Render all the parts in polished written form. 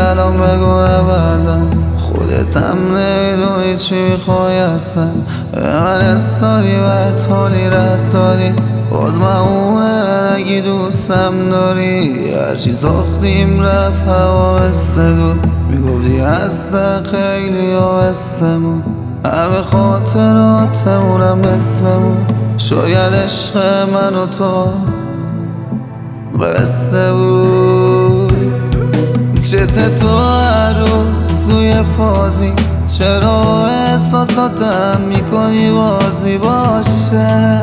الان بگو نبردم، خودتم نمیدونی چی میخوای اصلا. من استاری و حالی رد داری، باز مهمونه نگی دوستم داری. هرچی ساختیم رفت هوا مثل دود، میگفتی هستن خیلی ها مثلمون، همه خاطراتمونم اسممون. شاید عشق من و تو قصه بود. چته تو هر روز توی فازی، چرا احساساتم میکنی بازی باشه؟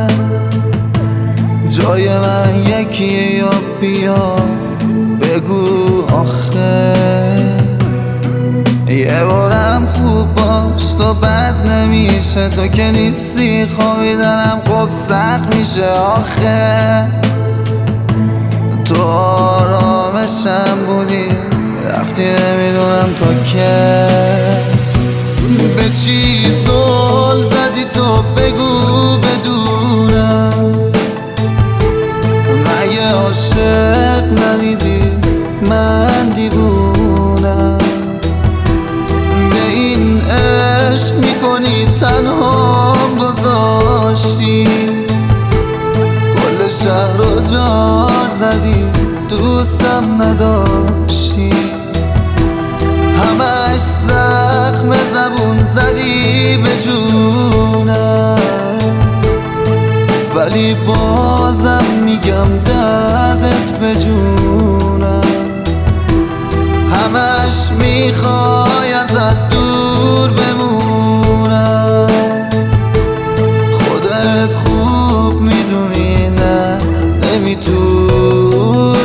جای من یکی یا بیا بگو آخه. یه بارم خوب باش تو بد نمیشه، تو که نیستی خوابیدنم خب سخت میشه آخه. تو آرامشم بودی رفتی نمیدونم تو که. به چی زل زدی تو بگو بدونم، مگه عاشق ندیدی من دیوونم؟ به این عشق میکنی تنها گذاشتی، کل شهر رو جار زدی دوستم نداشتی. همش زخم زبون زدی به جونم، ولی بازم میگم دردت به جونم. همش میخوای ازت دور بمونم، خودت خوب میدونی نه نمیتونم.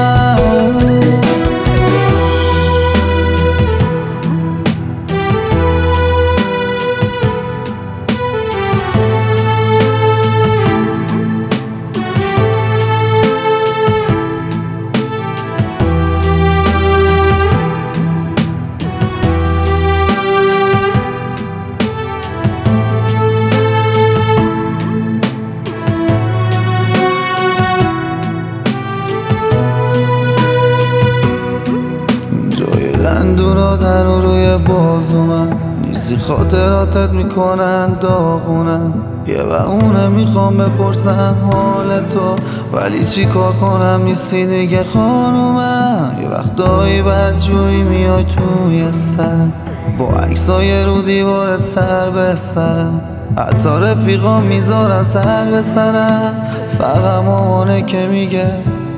دندوناتن و روی بازو من نیستی، خاطراتت میکنن داغونم. یه بهونه میخوام بپرسم حال تو، ولی چی کار کنم نیستی دیگه خانومم. یه وقتایی بدجوری میای توی سرم، با عکسای رو دیوارت سر به سرم. حتی رفیقا میذارن سر به سرم، فقط مامانه که میگه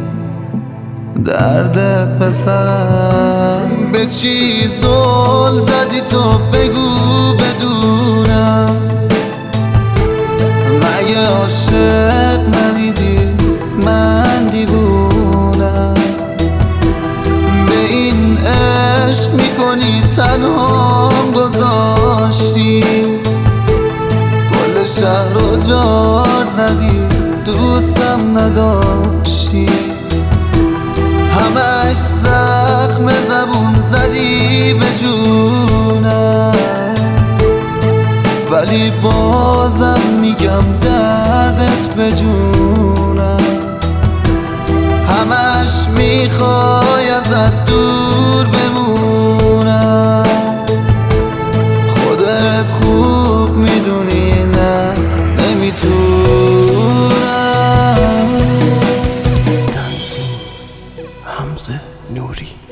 دردت پسرم. به چی زل زدی تو بگو بدونم، مگه عاشق ندیدی من دیوونم؟ به این عشق میکنی تنها گذاشتی، کل شهر رو جار زدی دوستم نداشتی. همش زخم زبون زدی به جونم، ولی بازم میگم دردت به جونم. همش میخوای ازت دور بمونم، خودت خوب میدونی نه نمیتونم. حمزه نوری